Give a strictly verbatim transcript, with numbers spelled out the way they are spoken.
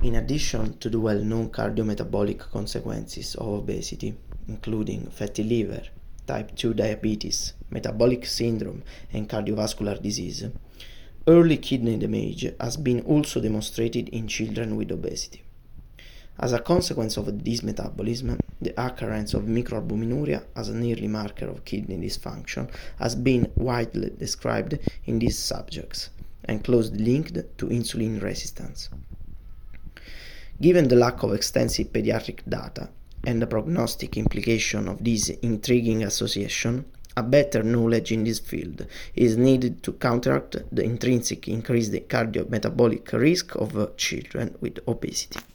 In addition to the well-known cardiometabolic consequences of obesity, including fatty liver, type two diabetes, metabolic syndrome, and cardiovascular disease, early kidney damage has been also demonstrated in children with obesity. As a consequence of this metabolism, the occurrence of microalbuminuria as an early marker of kidney dysfunction has been widely described in these subjects and closely linked to insulin resistance. Given the lack of extensive pediatric data and the prognostic implication of this intriguing association, a better knowledge in this field is needed to counteract the intrinsic increased cardiometabolic risk of children with obesity.